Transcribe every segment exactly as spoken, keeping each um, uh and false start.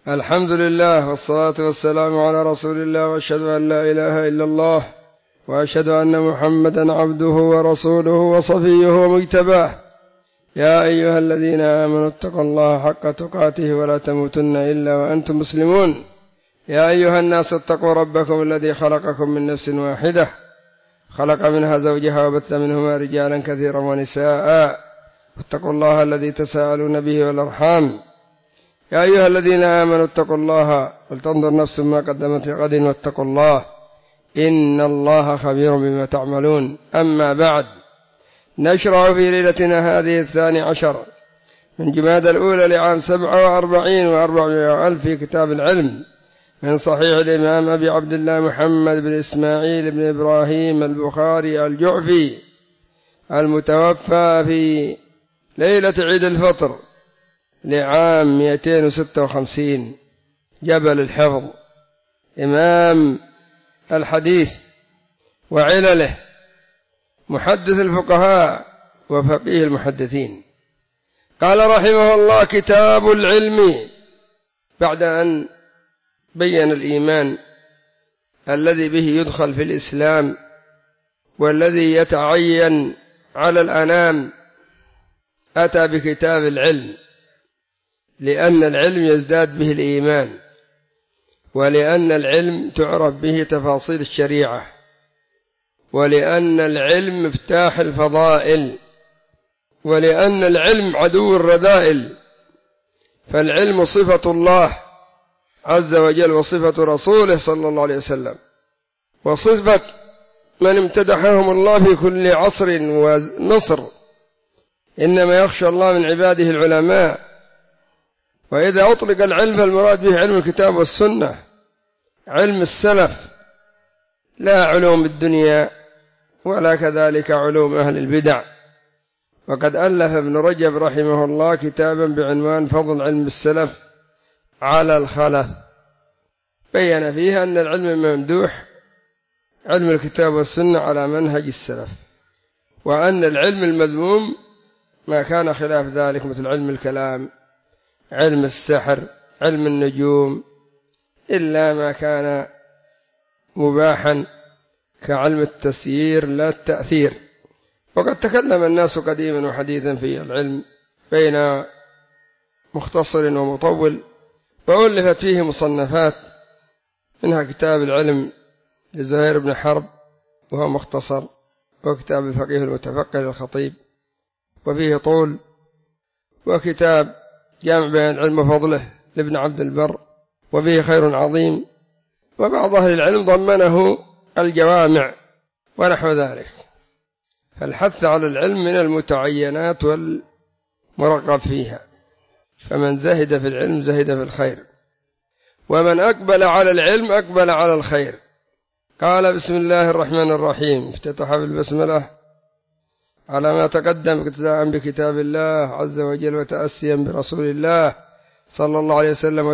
الحمد لله والصلاة والسلام على رسول الله، وأشهد أن لا إله إلا الله، وأشهد أن محمدا عبده ورسوله وصفيه ومجتباه. يا أيها الذين آمنوا اتقوا الله حق تقاته ولا تموتن إلا وأنتم مسلمون. يا أيها الناس اتقوا ربكم الذي خلقكم من نفس واحدة، خلق منها زوجها وبث منهما رجالا كثيرا ونساء، واتقوا الله الذي تساءلون به والأرحام. يا أيها الذين آمنوا اتقوا الله ولتنظر نفس ما قدمت لغد واتقوا الله إن الله خبير بما تعملون. أما بعد، نشرع في ليلتنا هذه الثاني عشر من جمادى الأولى لعام سبعة وأربعين وأربعمائة ألف في كتاب العلم من صحيح الإمام أبي عبد الله محمد بن إسماعيل بن إبراهيم البخاري الجعفي المتوفى في ليلة عيد الفطر لعام مئتين وستة وخمسين، جبل الحفظ، إمام الحديث وعلله، محدث الفقهاء وفقيه المحدثين. قال رحمه الله: كتاب العلم. بعد أن بين الإيمان الذي به يدخل في الإسلام والذي يتعين على الأنام، أتى بكتاب العلم، لأن العلم يزداد به الإيمان، ولأن العلم تعرف به تفاصيل الشريعة، ولأن العلم مفتاح الفضائل، ولأن العلم عدو الرذائل. فالعلم صفة الله عز وجل وصفة رسوله صلى الله عليه وسلم، وصفة من امتدحهم الله في كل عصر ونصر. إنما يخشى الله من عباده العلماء. وإذا أطلق العلم فالمراد به علم الكتاب والسنة، علم السلف، لا علوم الدنيا ولا كذلك علوم أهل البدع. وقد ألف ابن رجب رحمه الله كتابا بعنوان فضل علم السلف على الخلف، بين فيها أن العلم ممدوح، علم الكتاب والسنة على منهج السلف، وأن العلم المذموم ما كان خلاف ذلك، مثل علم الكلام، علم السحر، علم النجوم، إلا ما كان مباحا كعلم التسيير لا التأثير. وقد تكلم الناس قديما وحديثا في العلم بين مختصر ومطول، وألفت فيه مصنفات، منها كتاب العلم لزهير بن حرب وهو مختصر، وكتاب الفقيه المتفقه للخطيب وفيه طول، وكتاب جامع بيان العلم وفضله لابن عبد البر وفيه خير عظيم. وبعض أهل العلم ضمنه الجوامع ونحو ذلك. فالحث على العلم من المتعينات والمرغب فيها، فمن زهد في العلم زهد في الخير، ومن أقبل على العلم أقبل على الخير. قال: بسم الله الرحمن الرحيم. افتتح بالبسملة على ما تقدم اقتداء بكتاب الله عز وجل وتأسيا برسول الله صلى الله عليه وسلم،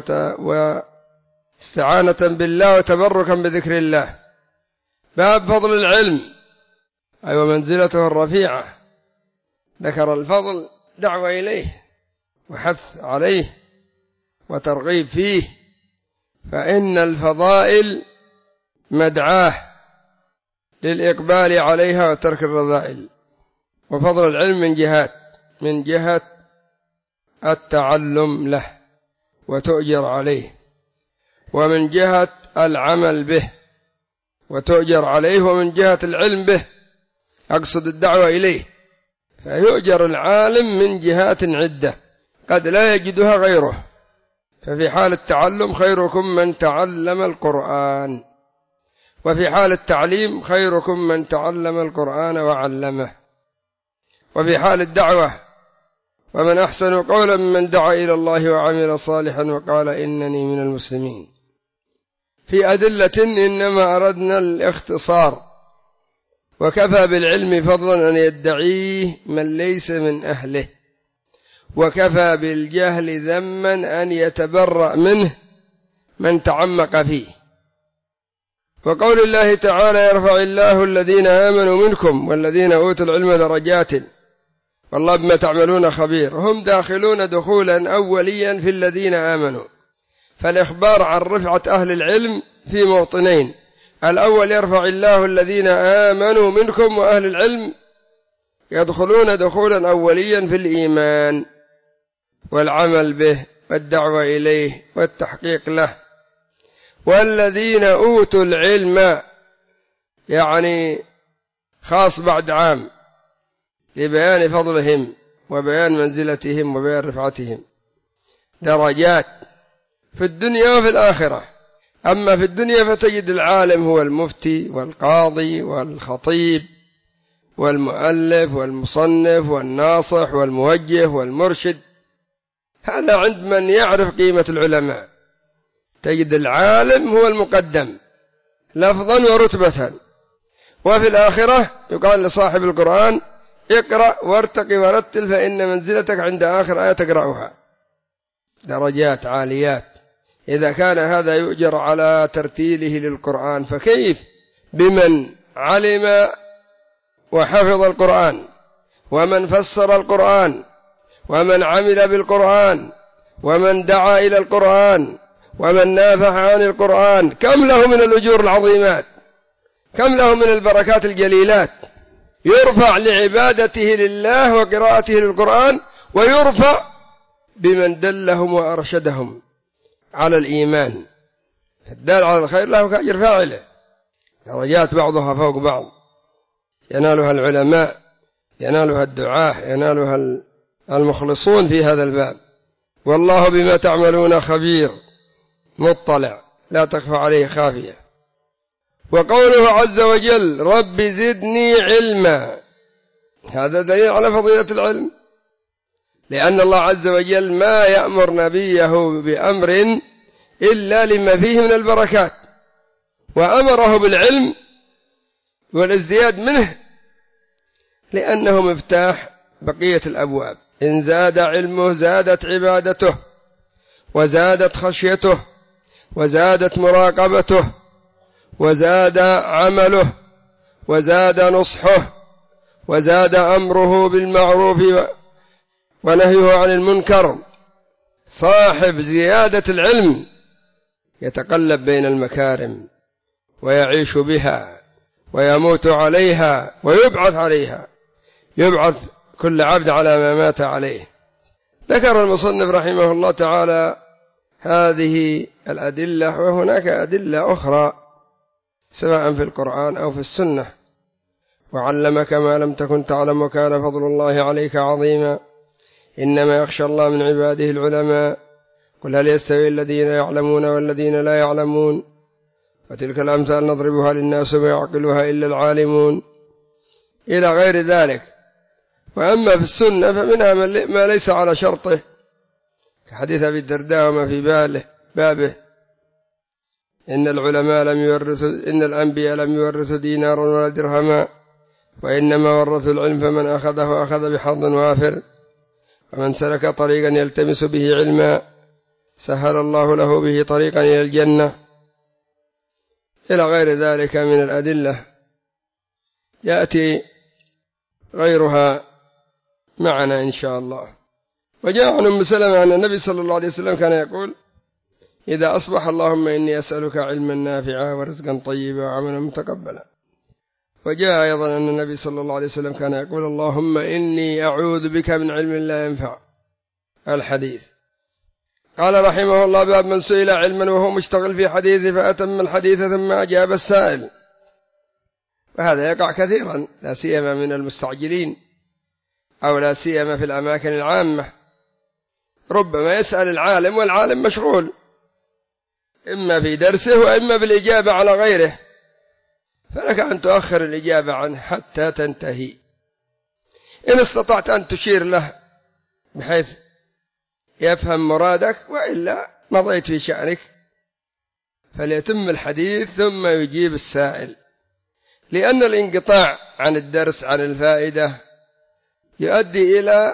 واستعانة بالله وتبركا بذكر الله. باب فضل العلم، أي ومنزلته الرفيعة. ذكر الفضل، دعوة إليه وحث عليه وترغيب فيه، فإن الفضائل مدعاه للإقبال عليها وترك الرذائل. وفضل العلم من جهات، من جهة التعلم له وتؤجر عليه، ومن جهة العمل به وتؤجر عليه، ومن جهة العلم به، أقصد الدعوة إليه، فيؤجر العالم من جهات عدة قد لا يجدها غيره. ففي حال التعلم خيركم من تعلم القرآن، وفي حال التعليم خيركم من تعلم القرآن وعلمه، وفي حال الدعوة ومن أحسن قولا ممن دعا إلى الله وعمل صالحا وقال إنني من المسلمين. في أدلة إنما أردنا الاختصار، وكفى بالعلم فضلا أن يدعيه من ليس من أهله، وكفى بالجهل ذما أن يتبرأ منه من تعمق فيه. وقول الله تعالى: يرفع الله الذين آمنوا منكم والذين أوتوا العلم درجات والله بما تعملون خبير. هم داخلون دخولا أوليا في الذين آمنوا، فالإخبار عن رفعة أهل العلم في موطنين: الأول يرفع الله الذين آمنوا منكم، وأهل العلم يدخلون دخولا أوليا في الإيمان والعمل به والدعوة إليه والتحقيق له. والذين أوتوا العلم يعني خاص بعد عام لبيان فضلهم وبيان منزلتهم وبيان رفعتهم، درجات في الدنيا وفي الآخرة. أما في الدنيا فتجد العالم هو المفتي والقاضي والخطيب والمؤلف والمصنف والناصح والموجه والمرشد، هذا عند من يعرف قيمة العلماء. تجد العالم هو المقدم لفظا ورتبة. وفي الآخرة يقال لصاحب القرآن: اقرأ وارتقي ورتل فإن منزلتك عند آخر آية تقرأها. درجات عاليات. إذا كان هذا يؤجر على ترتيله للقرآن، فكيف بمن علم وحفظ القرآن، ومن فسر القرآن، ومن عمل بالقرآن، ومن دعا إلى القرآن، ومن نافح عن القرآن؟ كم له من الأجور العظيمات، كم له من البركات الجليلات. يرفع لعبادته لله وقراءته للقرآن، ويرفع بمن دلهم وأرشدهم على الإيمان. الدال على الخير له كأجر فاعله. درجات بعضها فوق بعض، ينالها العلماء، ينالها الدعاة، ينالها المخلصون في هذا الباب. والله بما تعملون خبير مطلع، لا تخفى عليه خافية. وقوله عز وجل: رب زدني علما، هذا دليل على فضيلة العلم، لأن الله عز وجل ما يأمر نبيه بأمر إلا لما فيه من البركات، وأمره بالعلم والازدياد منه لأنه مفتاح بقية الأبواب. إن زاد علمه زادت عبادته، وزادت خشيته، وزادت مراقبته، وزاد عمله، وزاد نصحه، وزاد أمره بالمعروف ونهيه عن المنكر. صاحب زيادة العلم يتقلب بين المكارم ويعيش بها ويموت عليها ويبعث عليها، يبعث كل عبد على ما مات عليه. ذكر المصنف رحمه الله تعالى هذه الأدلة، وهناك أدلة أخرى سواء في القرآن أو في السنة: وعلمك ما لم تكن تعلم وكان فضل الله عليك عظيما، إنما يخشى الله من عباده العلماء، قل هل يستوي الذين يعلمون والذين لا يعلمون، وتلك الأمثال نضربها للناس وما يعقلها إلا العالمون، إلى غير ذلك. وأما في السنة فمنها ما ليس على شرطه، كحديث أبي الدرداء وما في باله بابه: إن العلماء لم يورثوا إن الأنبياء لم يورثوا دينارا ولا درهما، وإنما ورثوا العلم، فمن أخذه أخذ بحظ وافر، ومن سلك طريقا يلتمس به علما سهل الله له به طريقا إلى الجنة، إلى غير ذلك من الأدلة يأتي غيرها معنا إن شاء الله. وجاء عن أم سلمة أن النبي صلى الله عليه وسلم كان يقول: إذا أصبح اللهم إني أسألك علما نافعا ورزقا طيبا وعملا متقبلا. وجاء أيضا أن النبي صلى الله عليه وسلم كان يقول: اللهم إني أعوذ بك من علم لا ينفع. الحديث. قال رحمه الله: باب من سئل علما وهو مشتغل في حديثه فأتم الحديث ثم أجاب السائل. وهذا يقع كثيرا، لا سيما من المستعجلين، أو لا سيما في الأماكن العامة. ربما يسأل العالم والعالم مشغول، إما في درسه وإما بالإجابة على غيره، فلك أن تؤخر الإجابة عنه حتى تنتهي، إن استطعت أن تشير له بحيث يفهم مرادك، وإلا مضيت في شأنك. فليتم الحديث ثم يجيب السائل، لأن الانقطاع عن الدرس عن الفائدة يؤدي إلى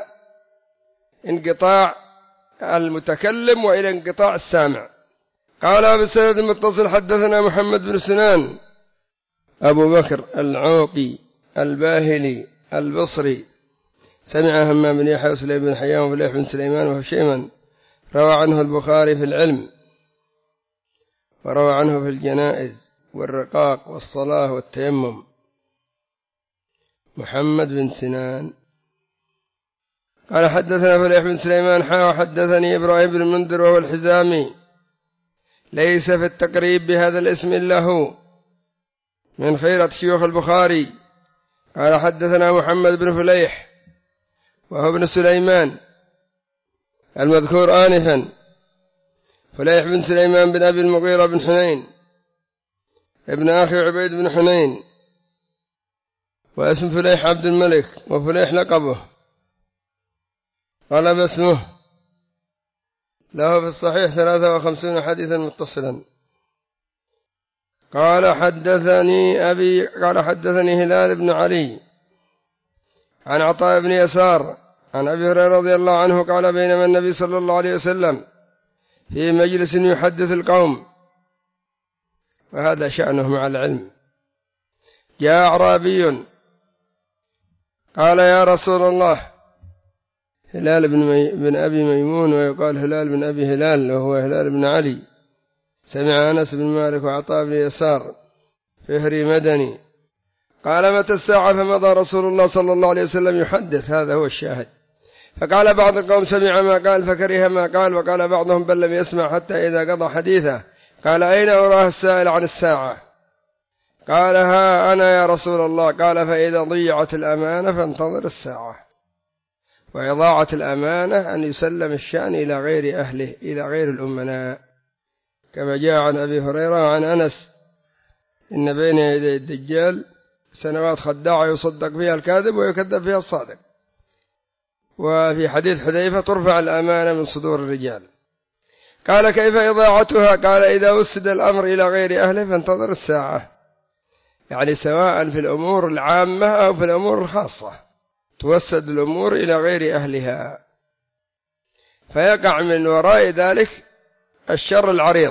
انقطاع المتكلم وإلى انقطاع السامع. قال بالسند المتصل: حدثنا محمد بن سنان أبو بكر العوقي الباهلي البصري، سمع همام بن يحيى وسليم بن حيان وفليح بن سليمان وهشيما، روى عنه البخاري في العلم. وروى عنه في الجنائز والرقاق والصلاة والتيمم. محمد بن سنان قال حدثنا فليح بن سليمان حا وحدثني إبراهيم بن المنذر وهو الحزامي ليس في التقريب بهذا الاسم إلا هو من خيرة شيوخ البخاري. قال حدثنا محمد بن فليح وهو ابن سليمان المذكور آنفا، فليح بن سليمان بن أبي المغيرة بن حنين ابن أخي عبيد بن حنين، واسم فليح عبد الملك، وفليح لقبه، قلب اسمه، له في الصحيح ثلاثة وخمسون حديثا متصلا. قال حدثني أبي قال حدثني هلال بن علي عن عطاء بن يسار عن أبي هريرة رضي الله عنه قال بينما النبي صلى الله عليه وسلم في مجلس يحدث القوم، وهذا شأنه مع العلم، جاء أعرابي قال يا رسول الله، هلال بن, مي... بن أبي ميمون ويقال هلال بن أبي هلال وهو هلال بن علي، سمع أنس بن مالك وعطاء بن يسار فهري مدني، قال متى الساعة؟ فمضى رسول الله صلى الله عليه وسلم يحدث، هذا هو الشاهد. فقال بعض القوم سمع ما قال فكره ما قال، وقال بعضهم بل لم يسمع حتى إذا قضى حديثه قال أين أراه السائل عن الساعة؟ قال ها أنا يا رسول الله. قال فإذا ضيعت الأمانة فانتظر الساعة. وإضاعة الأمانة أن يسلم الشأن إلى غير أهله، إلى غير الأمناء، كما جاء عن أبي هريرة وعن أنس إن بين يدي الدجال سنوات خداعة يصدق فيها الكاذب ويكذب فيها الصادق. وفي حديث حذيفة ترفع الأمانة من صدور الرجال. قال كيف إضاعتها؟ قال إذا وسد الأمر إلى غير أهله فانتظر الساعة، يعني سواء في الأمور العامة أو في الأمور الخاصة توسد الأمور إلى غير أهلها، فيقع من وراء ذلك الشر العريض،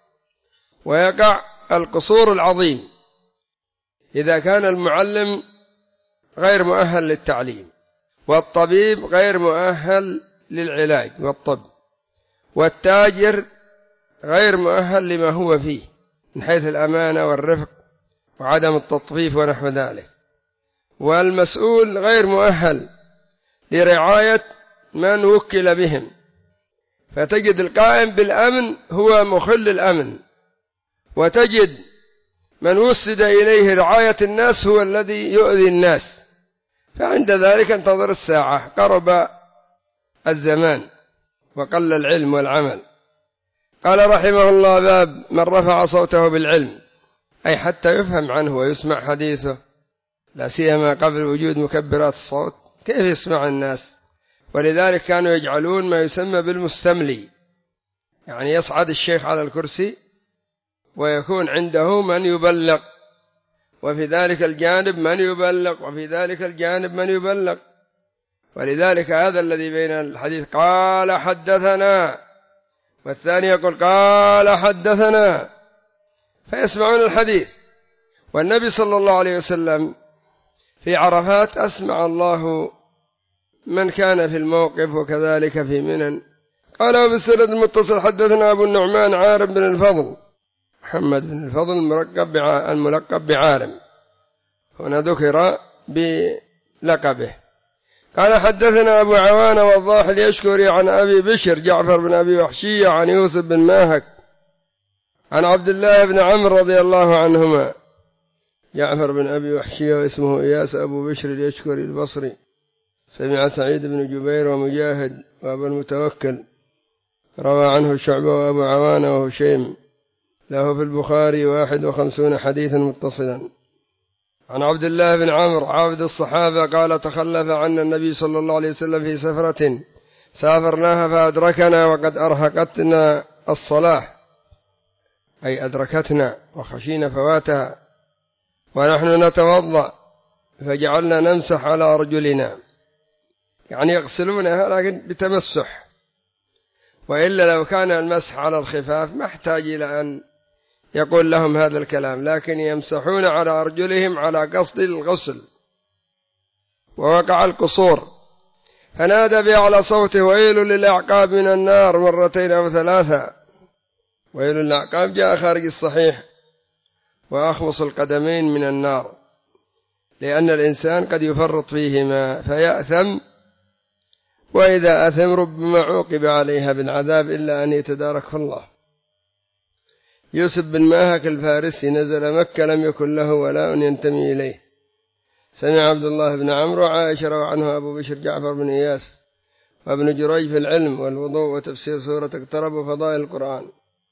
ويقع القصور العظيم إذا كان المعلم غير مؤهل للتعليم، والطبيب غير مؤهل للعلاج والطب، والتاجر غير مؤهل لما هو فيه من حيث الأمانة والرفق وعدم التطفيف ونحو ذلك، والمسؤول غير مؤهل لرعاية من وكل بهم، فتجد القائم بالأمن هو مخل الأمن، وتجد من وسد إليه رعاية الناس هو الذي يؤذي الناس. فعند ذلك انتظر الساعة، قرب الزمان وقل العلم والعمل. قال رحمه الله باب من رفع صوته بالعلم، أي حتى يفهم عنه ويسمع حديثه، لا سيما قبل وجود مكبرات الصوت، كيف يسمع الناس؟ ولذلك كانوا يجعلون ما يسمى بالمستملي، يعني يصعد الشيخ على الكرسي ويكون عنده من يبلغ، وفي ذلك الجانب من يبلغ، وفي ذلك الجانب من يبلغ. ولذلك هذا الذي بين الحديث قال حدثنا، والثاني يقول قال حدثنا، فيسمعون الحديث. والنبي صلى الله عليه وسلم في عرفات أسمع الله من كان في الموقف، وكذلك في منن. قال وبالسند المتصل حدثنا أبو النعمان عارم بن الفضل، محمد بن الفضل الملقب بعارم، هنا ذكر بلقبه. قال حدثنا أبو عوان والضاح اليشكري عن أبي بشر جعفر بن أبي وحشية عن يوسف بن ماهك عن عبد الله بن عمرو رضي الله عنهما. جعفر بن أبي وحشية واسمه إياس أبو بشر اليشكري البصري، سمع سعيد بن جبير ومجاهد وأبو المتوكل، روى عنه شعبة وأبو عوان وهشيم، له في البخاري واحد وخمسون حديثا متصلا. عن عبد الله بن عمرو عابد الصحابة قال تخلف عنا النبي صلى الله عليه وسلم في سفرة سافرناها فأدركنا وقد أرهقتنا الصلاة، أي أدركتنا وخشينا فواتها، ونحن نتوضأ فجعلنا نمسح على أرجلنا، يعني يغسلونها لكن بتمسح، وإلا لو كان المسح على الخفاف ما احتاج إلى أن يقول لهم هذا الكلام، لكن يمسحون على أرجلهم على قصد الغسل، ووقع القصور. فنادى بأعلى صوته ويل للأعقاب من النار مرتين أو ثلاثة، ويل الأعقاب جاء خارج الصحيح وأخمص القدمين من النار، لأن الإنسان قد يفرط فيهما فيأثم، وإذا أثم ربما عوقب عليها بالعذاب إلا أن يتداركه الله. يوسف بن ماهك الفارسي نزل مكة لم يكن له ولاء ينتمي إليه. سمع عبد الله بن عمرو وعائشة روى عنه أبو بشر جعفر بن إياس وابن جريج في العلم والوضوء وتفسير سورة اقترب وفضائل القرآن.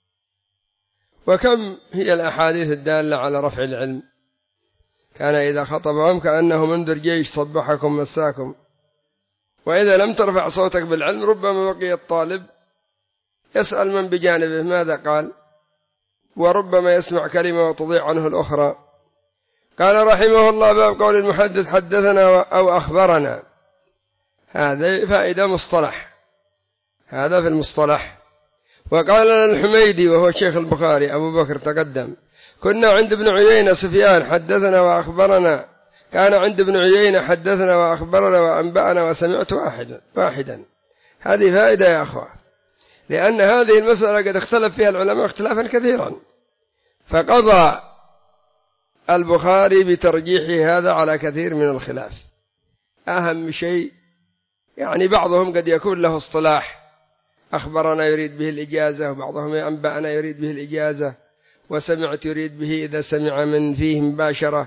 وكم هي الأحاديث الدالة على رفع العلم. كان إذا خطبهم كأنه منذر جيش صبحكم مساكم. وإذا لم ترفع صوتك بالعلم ربما بقي الطالب يسأل من بجانبه ماذا قال، وربما يسمع كلمة وتضيع عنه الأخرى. قال رحمه الله باب قول المحدث حدثنا أو أخبرنا، هذا فائدة مصطلح، هذا في المصطلح. وقال لنا الحميدي وهو شيخ البخاري أبو بكر تقدم كنا عند ابن عيينة سفيان حدثنا وأخبرنا، كان عند ابن عيينة حدثنا وأخبرنا وأنبأنا وسمعت واحدا واحدا. هذه فائدة يا أخوة، لأن هذه المسألة قد اختلف فيها العلماء اختلافا كثيرا، فقضى البخاري بترجيح هذا على كثير من الخلاف. أهم شيء يعني بعضهم قد يكون له اصطلاح أخبرنا يريد به الإجازة، وبعضهم أنبأنا يريد به الإجازة، وسمعت يريد به إذا سمع من فيه مباشرة،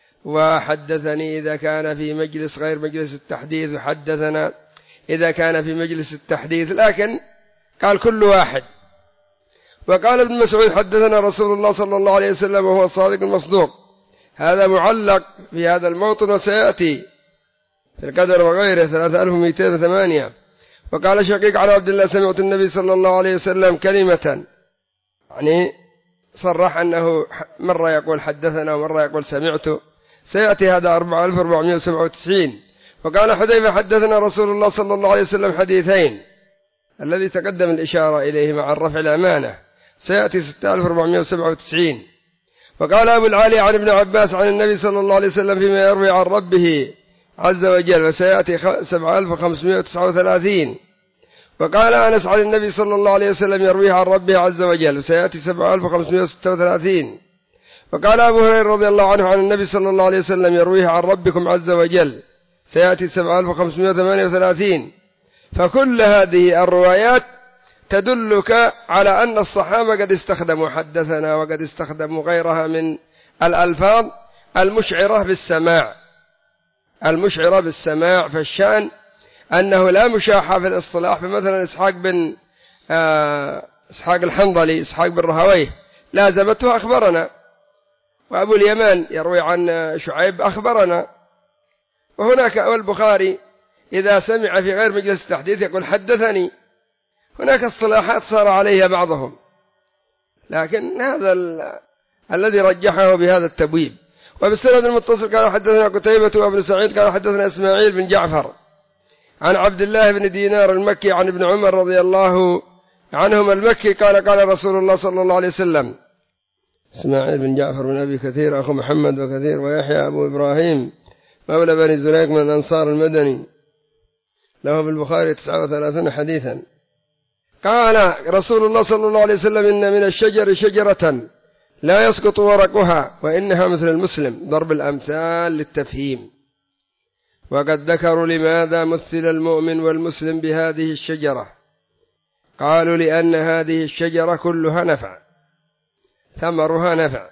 وحدثني إذا كان في مجلس غير مجلس التحديث، وحدثنا إذا كان في مجلس التحديث، لكن قال كل واحد. وقال ابن مسعود حدثنا رسول الله صلى الله عليه وسلم وهو الصادق المصدوق، هذا معلق في هذا الموطن وسيأتي في القدر وغيره ثلاثة آلاف ومئتين وثمانية. وقال شقيق على عبد الله سمعت النبي صلى الله عليه وسلم كلمة، يعني صرح أنه مرة يقول حدثنا ومرة يقول سمعت، سيأتي هذا أربعة آلاف وأربعمائة وسبعة وتسعين. وقال حذيفة حدثنا رسول الله صلى الله عليه وسلم حديثين، الذي تقدم الإشارة إليه مع الرفع الأمانة، سيأتي ستة آلاف وأربعمائة وسبعة وتسعين. وقال أبو العالي عن ابن عباس عن النبي صلى الله عليه وسلم فيما يروي عن ربه عز وجل، وسيأتي سبعة آلاف وخمسمائة وتسعة وثلاثين. وقال أنس عن النبي صلى الله عليه وسلم يرويه عن ربه عز وجل، وسيأتي سبعة آلاف وخمسمائة وستة وثلاثين. وقال أبو هريرة رضي الله عنه عن النبي صلى الله عليه وسلم يرويه عن ربكم عز وجل، سيأتي سبعة آلاف وخمسمائة وثمانية وثلاثين. فكل هذه الروايات تدلك على أن الصحابة قد استخدموا حدثنا وقد استخدموا غيرها من الألفاظ المشعرة بالسماع، المشعرة بالسماع. فالشأن أنه لا مشاحة في الاصطلاح. فمثلا إسحاق بن آه إسحاق الحنظلي إسحاق بن رهويه لازمته أخبرنا، وأبو اليمان يروي عن شعيب أخبرنا. وهناك البخاري إذا سمع في غير مجلس التحديث يقول حدثني. هناك اصطلاحات صار عليها بعضهم، لكن هذا الذي رجحه بهذا التبويب. وبالسند المتصل قال حدثنا قتيبة وابن سعيد قال حدثنا إسماعيل بن جعفر عن عبد الله بن دينار المكي عن ابن عمر رضي الله عنهما المكي قال قال رسول الله صلى الله عليه وسلم. إسماعيل بن جعفر بن أبي كثير أخو محمد وكثير ويحيى أبو إبراهيم مولى بني زريق من الأنصار المدني، له بالبخاري تسعة وثلاثين حديثا. قال رسول الله صلى الله عليه وسلم إن من الشجر شجرة لا يسقط ورقها وإنها مثل المسلم، ضرب الأمثال للتفهيم. وقد ذكروا لماذا مثل المؤمن والمسلم بهذه الشجرة، قالوا لأن هذه الشجرة كلها نفع، ثمرها نفع،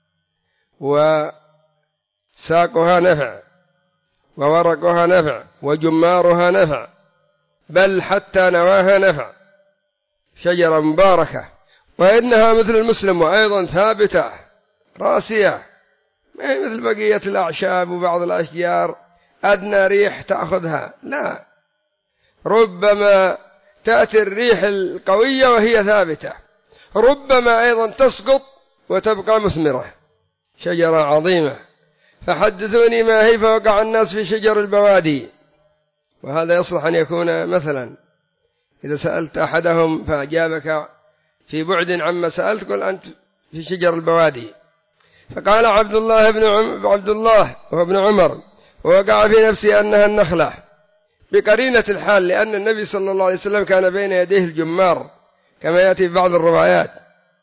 وساقها نفع، وورقها نفع، وجمارها نفع، بل حتى نواها نفع، شجرة مباركة. وإنها مثل المسلم، وأيضا ثابتة راسية، ما هي مثل بقية الأعشاب وبعض الأشجار أدنى ريح تأخذها، لا، ربما تأتي الريح القوية وهي ثابتة، ربما أيضا تسقط وتبقى مثمرة، شجرة عظيمة. فحدثوني ما هي فوقع الناس في شجر البوادي. وهذا يصلح أن يكون مثلا إذا سألت أحدهم فأجابك في بعد عما سألت قل أنت في شجر البوادي. فقال عبد الله بن عم عبد الله وهو ابن عمر ووقع في نفسي أنها النخلة، بقرينة الحال، لأن النبي صلى الله عليه وسلم كان بين يديه الجمار كما يأتي في بعض الروايات،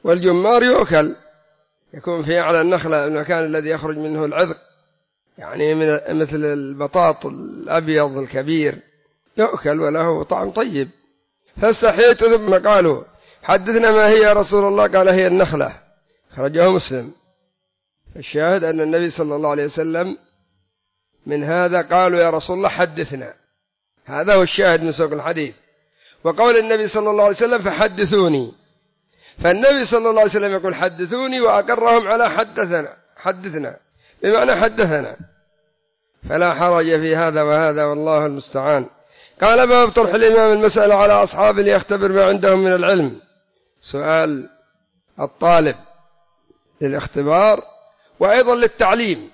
والجمار يؤكل، يكون في أعلى النخلة المكان الذي يخرج منه العذق، يعني من مثل البطاط الأبيض الكبير يؤكل وله طعم طيب. فاستحييت ثم قالوا حدثنا ما هي يا رسول الله؟ قال هي النخلة، خرجه مسلم. الشاهد أن النبي صلى الله عليه وسلم من هذا قالوا يا رسول الله حدثنا، هذا هو الشاهد من سوق الحديث. وقول النبي صلى الله عليه وسلم فحدثوني، فالنبي صلى الله عليه وسلم يقول حدثوني وأقرهم على حدثنا، حدثنا بمعنى حدثنا، فلا حرج في هذا وهذا والله المستعان. قال باب طرح الإمام المسألة على أصحابه ليختبر ما عندهم من العلم. سؤال الطالب للاختبار وأيضا للتعليم،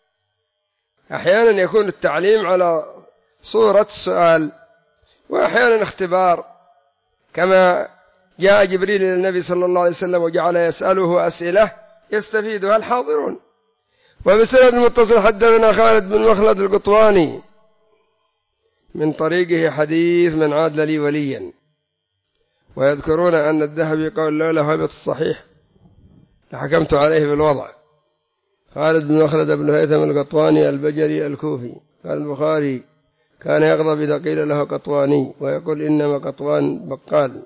أحيانا يكون التعليم على صورة السؤال وأحيانا اختبار، كما جاء جبريل إلى النبي صلى الله عليه وسلم وجعل يسأله أسئلة يستفيدها الحاضرون. وبسند المتصل حدثنا خالد بن مخلد القطواني من طريقه حديث من عاد لي وليا، ويذكرون أن الذهبي قال لا له هيبة الصحيح لحكمت عليه بالوضع. خالد بن مخلد بن هيثم القطواني البجري الكوفي. قال البخاري كان يغضب إذا قيل له قطواني ويقول إنما قطوان بقال،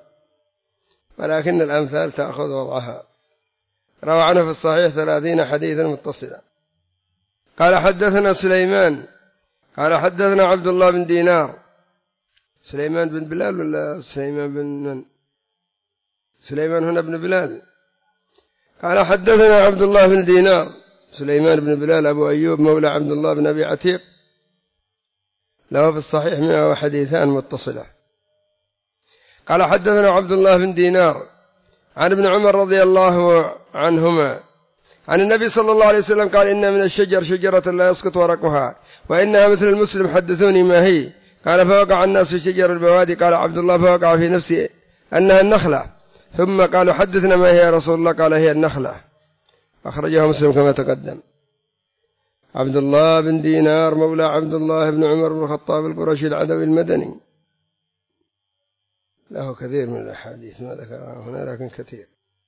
ولكن الأمثال تأخذ وضعها. روى عنه في الصحيح ثلاثين حديثا متصلا. قال حدثنا سليمان قال حدثنا عبد الله بن دينار. سليمان بن بلال ولا سليمان بن من؟ سليمان هنا بن بلال. قال حدثنا عبد الله بن دينار. سليمان بن بلال أبو أيوب مولى عبد الله بن أبي عتيق، له في الصحيح مئة وحديثان متصلة. قال حدثنا عبد الله بن دينار عن ابن عمر رضي الله عنهما عن النبي صلى الله عليه وسلم قال إن من الشجر شجرة لا يسقط ورقها وإنها مثل المسلم، حدثوني ما هي؟ قال فوقع الناس في شجر البوادي. قال عبد الله فوقع في نفسي أنها النخلة، ثم قالوا حدثنا ما هي يا رسول الله؟ قال هي النخلة، أخرجها مسلم كما تقدم. عبد الله بن دينار مولى عبد الله بن عمر بن الخطاب القرشي العدوي المدني، له كثير من الأحاديث ما ذكرها هنا لكن كثير.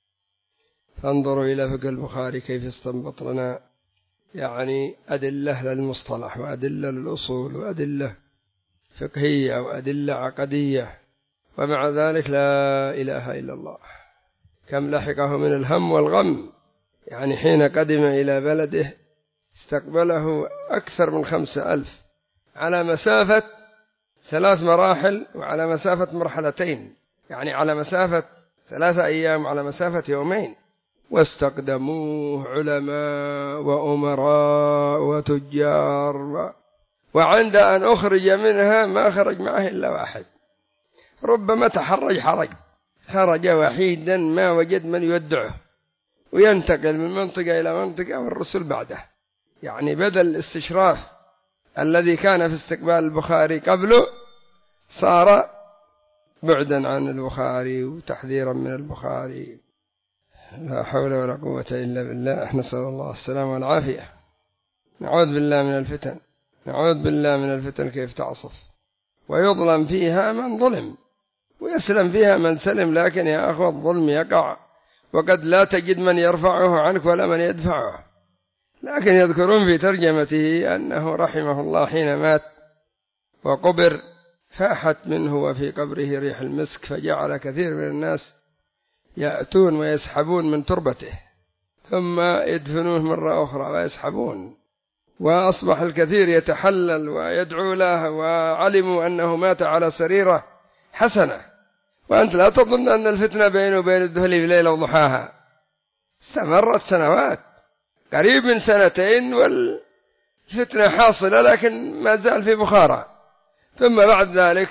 فانظروا إلى فقه البخاري كيف استنبط لنا يعني أدلة للمصطلح وأدلة للأصول وأدلة فقهية وأدلة عقدية، ومع ذلك لا إله إلا الله. كم لحقه من الهم والغم، يعني حين قدم إلى بلده استقبله أكثر من خمسة ألف على مسافة ثلاث مراحل وعلى مسافة مرحلتين، يعني على مسافة ثلاثة أيام وعلى مسافة يومين، واستقدموه علماء وأمراء وتجار و... وعند أن أخرج منها ما خرج معه إلا واحد، ربما تحرج حرج، خرج وحيدا ما وجد من يودعه وينتقل من منطقة إلى منطقة والرسول بعده. يعني بدل الاستشراف الذي كان في استقبال البخاري قبله صار بعدا عن البخاري وتحذيرا من البخاري. لا حول ولا قوة إلا بالله. احنا نسأل الله السلامة والعافية. نعوذ بالله من الفتن، نعوذ بالله من الفتن كيف تعصف ويظلم فيها من ظلم ويسلم فيها من سلم. لكن يا أخوة الظلم يقع وقد لا تجد من يرفعه عنك ولا من يدفعه. لكن يذكرون في ترجمته أنه رحمه الله حين مات وقبر فاحت منه وفي قبره ريح المسك، فجعل كثير من الناس يأتون ويسحبون من تربته ثم يدفنوه مرة أخرى ويسحبون، وأصبح الكثير يتحلل ويدعو له وعلموا أنه مات على سريرة حسنة. وأنت لا تظن أن الفتنة بينه وبين الدهل في ليلة وضحاها، استمرت سنوات، قريب من سنتين والفتنة حاصلة، لكن ما زال في بخارى. ثم بعد ذلك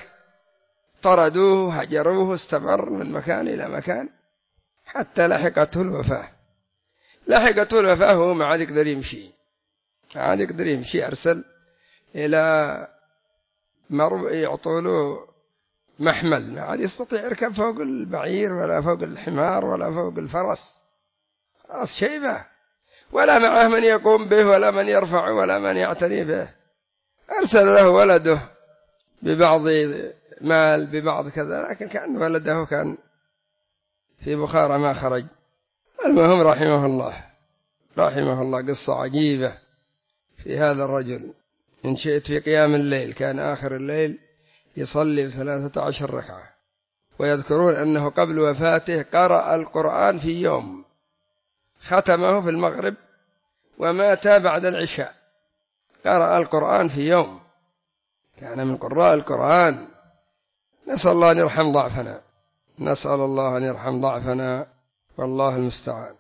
طردوه هجروه، استمر من مكان إلى مكان حتى لحقته الوفاة. لحقته الوفاة وهو ما عاد يقدر يمشي، ما عاد يقدر يمشي. أرسل إلى مرو يعطوا له محمل، ما عاد يستطيع يركب فوق البعير ولا فوق الحمار ولا فوق الفرس، خلاص شيبة، ولا معه من يقوم به ولا من يرفع ولا من يعتني به. أرسل له ولده ببعض مال ببعض كذا، لكن كان ولده كان في بخارى ما خرج المهم رحمه الله رحمه الله قصة عجيبة في هذا الرجل. إن شئت في قيام الليل كان آخر الليل يصلي بثلاثة عشر ركعة، ويذكرون أنه قبل وفاته قرأ القرآن في يوم، ختمه في المغرب ومات بعد العشاء، قرأ القرآن في يوم، كان من قراء القرآن. نسأل الله أن يرحم ضعفنا، نسأل الله أن يرحم ضعفنا، والله المستعان.